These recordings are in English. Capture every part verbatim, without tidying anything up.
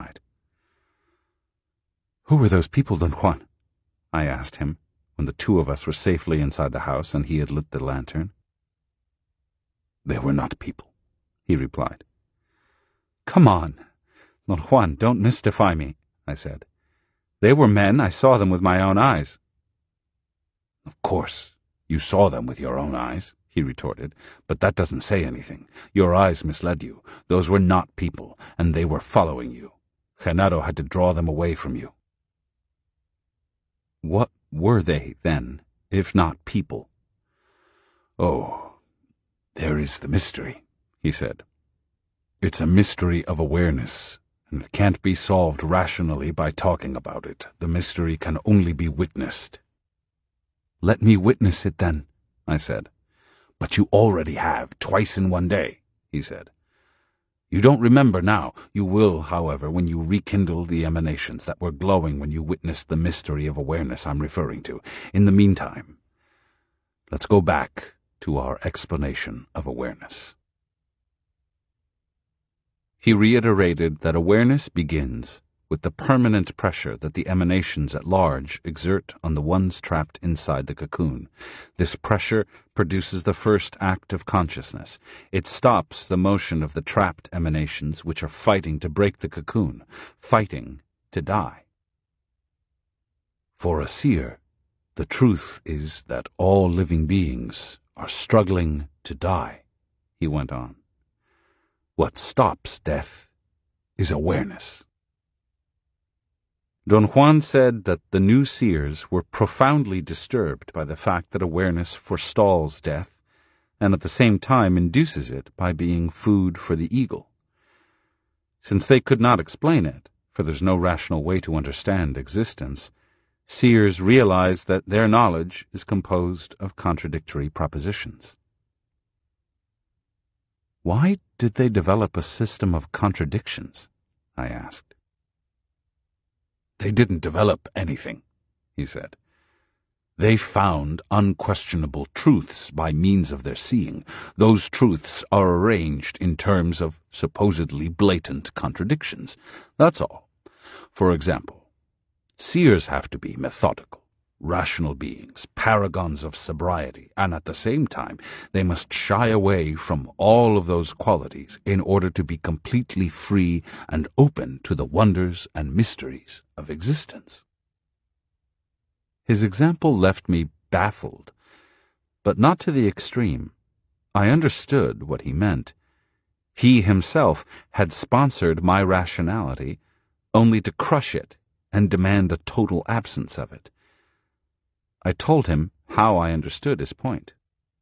"Who were those people, Don Juan?" I asked him, when the two of us were safely inside the house and he had lit the lantern. "They were not people," he replied. "Come on, Don Juan, don't mystify me," I said. "They were men. I saw them with my own eyes." "Of course, you saw them with your own eyes," he retorted, "but that doesn't say anything. Your eyes misled you. Those were not people, and they were following you. Genaro had to draw them away from you." "What were they, then, if not people?" "Oh, there is the mystery," he said. "It's a mystery of awareness, and it can't be solved rationally by talking about it. The mystery can only be witnessed." "Let me witness it, then," I said. "But you already have, twice in one day," he said. "You don't remember now. You will, however, when you rekindle the emanations that were glowing when you witnessed the mystery of awareness I'm referring to. In the meantime, let's go back to our explanation of awareness." He reiterated that awareness begins with the permanent pressure that the emanations at large exert on the ones trapped inside the cocoon. This pressure produces the first act of consciousness. It stops the motion of the trapped emanations which are fighting to break the cocoon, fighting to die. "For a seer, the truth is that all living beings are struggling to die," he went on. "What stops death is awareness." Don Juan said that the new seers were profoundly disturbed by the fact that awareness forestalls death and at the same time induces it by being food for the eagle. Since they could not explain it, for there's no rational way to understand existence, seers realize that their knowledge is composed of contradictory propositions. "Why did they develop a system of contradictions?" I asked. "They didn't develop anything," he said. "They found unquestionable truths by means of their seeing. Those truths are arranged in terms of supposedly blatant contradictions. That's all. For example, seers have to be methodical, rational beings, paragons of sobriety, and at the same time they must shy away from all of those qualities in order to be completely free and open to the wonders and mysteries of existence." His example left me baffled, but not to the extreme. I understood what he meant. He himself had sponsored my rationality only to crush it and demand a total absence of it. I told him how I understood his point.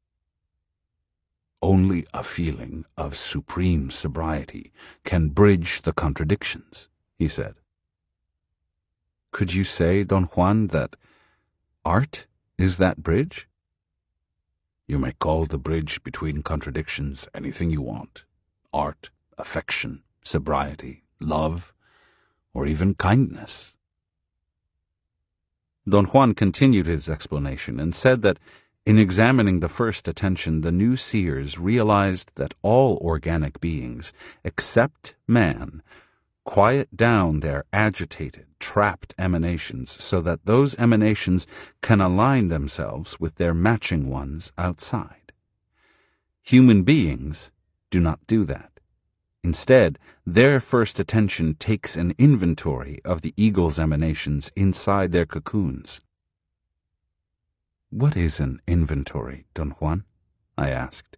"Only a feeling of supreme sobriety can bridge the contradictions," he said. "Could you say, Don Juan, that art is that bridge?" "You may call the bridge between contradictions anything you want. Art, affection, sobriety, love, or even kindness." Don Juan continued his explanation and said that in examining the first attention, the new seers realized that all organic beings, except man, quiet down their agitated, trapped emanations so that those emanations can align themselves with their matching ones outside. Human beings do not do that. Instead, their first attention takes an inventory of the eagle's emanations inside their cocoons. "What is an inventory, Don Juan?" I asked.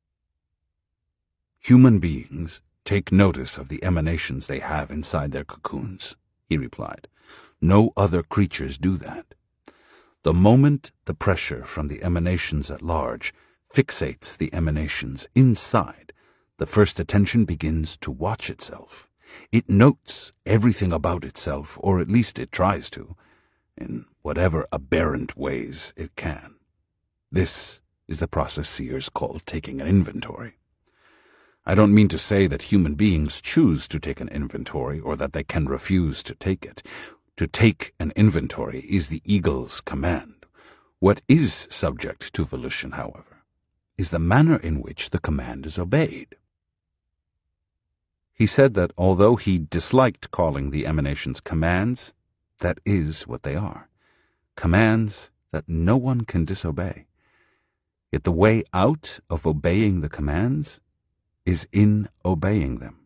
"Human beings take notice of the emanations they have inside their cocoons," he replied. "No other creatures do that. The moment the pressure from the emanations at large fixates the emanations inside, the first attention begins to watch itself. It notes everything about itself, or at least it tries to, in whatever aberrant ways it can. This is the process seers call taking an inventory. I don't mean to say that human beings choose to take an inventory or that they can refuse to take it. To take an inventory is the eagle's command. What is subject to volition, however, is the manner in which the command is obeyed." He said that although he disliked calling the emanations commands, that is what they are. Commands that no one can disobey. Yet the way out of obeying the commands is in obeying them.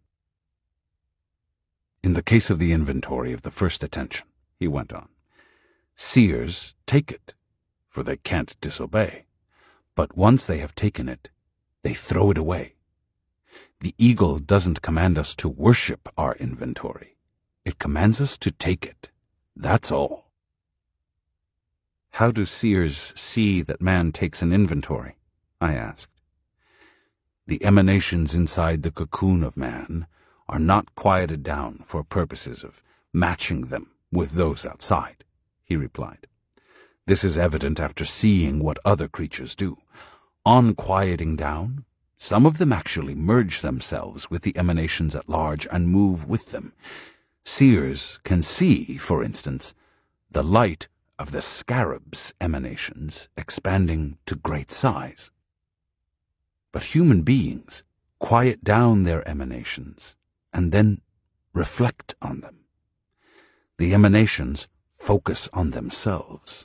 In the case of the inventory of the first attention, he went on, seers take it, for they can't disobey. But once they have taken it, they throw it away. The eagle doesn't command us to worship our inventory. It commands us to take it. That's all. How do seers see that man takes an inventory? I asked. The emanations inside the cocoon of man are not quieted down for purposes of matching them with those outside, he replied. This is evident after seeing what other creatures do. On quieting down, some of them actually merge themselves with the emanations at large and move with them. Seers can see, for instance, the light of the scarab's emanations expanding to great size. But human beings quiet down their emanations and then reflect on them. The emanations focus on themselves.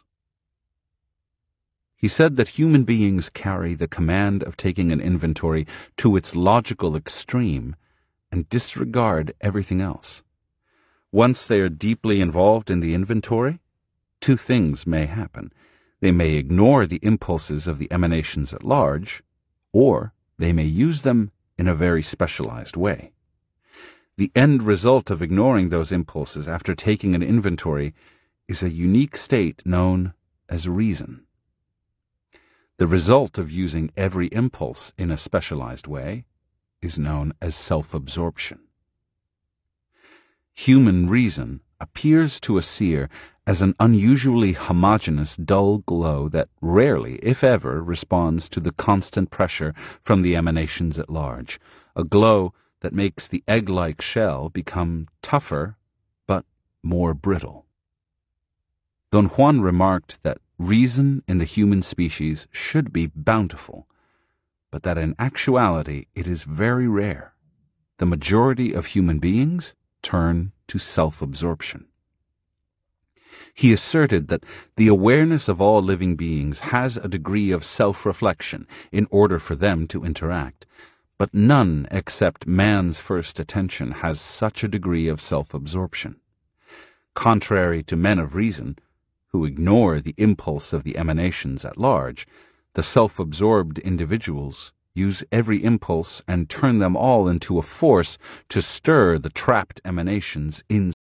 He said that human beings carry the command of taking an inventory to its logical extreme and disregard everything else. Once they are deeply involved in the inventory, two things may happen. They may ignore the impulses of the emanations at large, or they may use them in a very specialized way. The end result of ignoring those impulses after taking an inventory is a unique state known as reason. The result of using every impulse in a specialized way is known as self-absorption. Human reason appears to a seer as an unusually homogeneous, dull glow that rarely, if ever, responds to the constant pressure from the emanations at large, a glow that makes the egg-like shell become tougher but more brittle. Don Juan remarked that reason in the human species should be bountiful, but that in actuality it is very rare. The majority of human beings turn to self-absorption. He asserted that the awareness of all living beings has a degree of self-reflection in order for them to interact, but none except man's first attention has such a degree of self-absorption. Contrary to men of reason, who ignore the impulse of the emanations at large, the self-absorbed individuals use every impulse and turn them all into a force to stir the trapped emanations in